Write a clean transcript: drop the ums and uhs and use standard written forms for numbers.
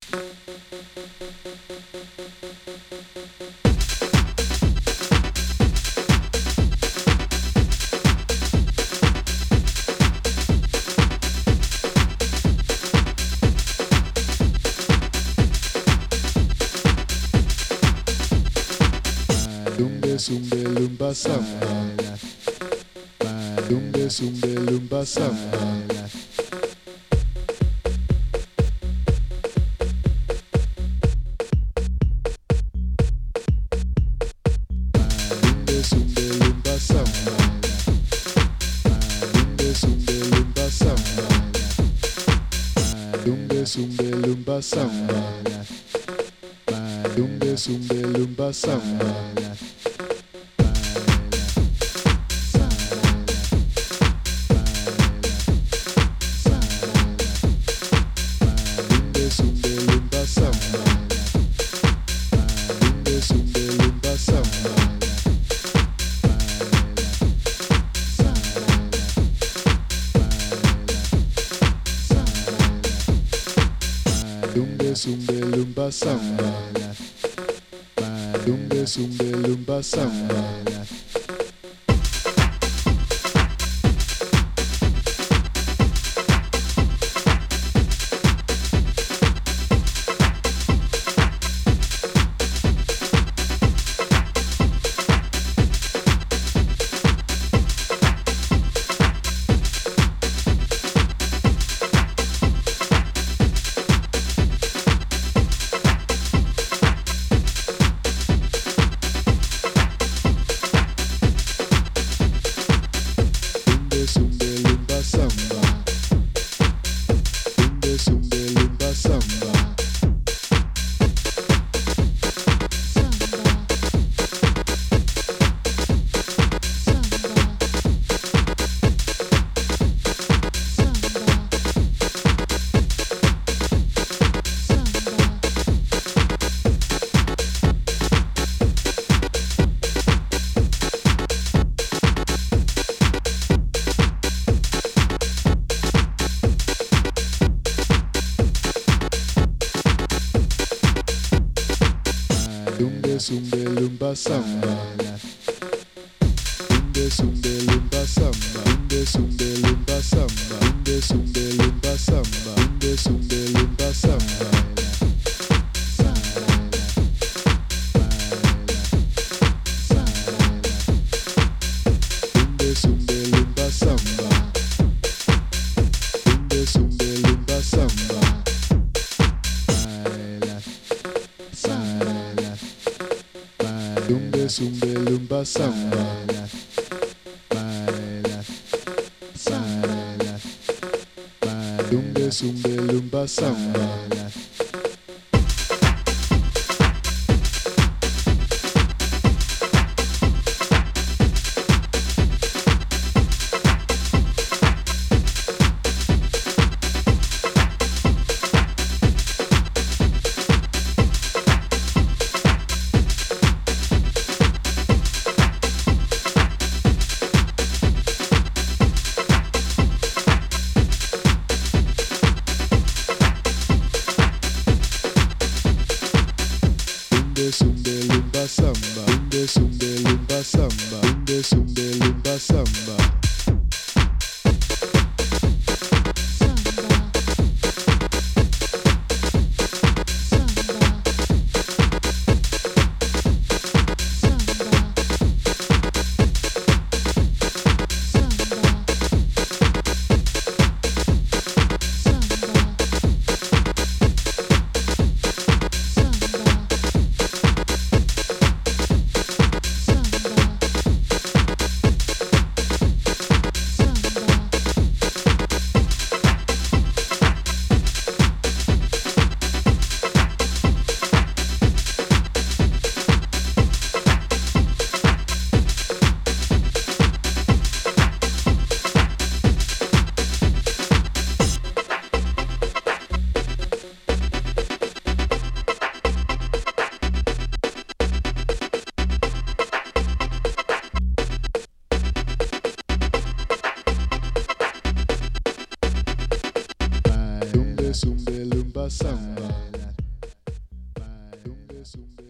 Zumbe lumba samba, zumbe lumba samba. Zumbe lumba samba, zumbe lumba samba, zumbe lumba samba, zumbe lumba samba. Zumbe lumba samba, zumbe lumba samba. Zumbe lumba samba, zumbe lumba samba. Zumbe lumba samba, zumbe lumba samba, zumbe lumba samba, zumbe lumba samba, zumbe lumba samba. Zumbe lumba samba, zumbe lumba samba. Zumbe lumba samba, zumbe lumba samba. Zumbe lumba samba, zumbe lumba samba, zumbe lumba samba. zumbe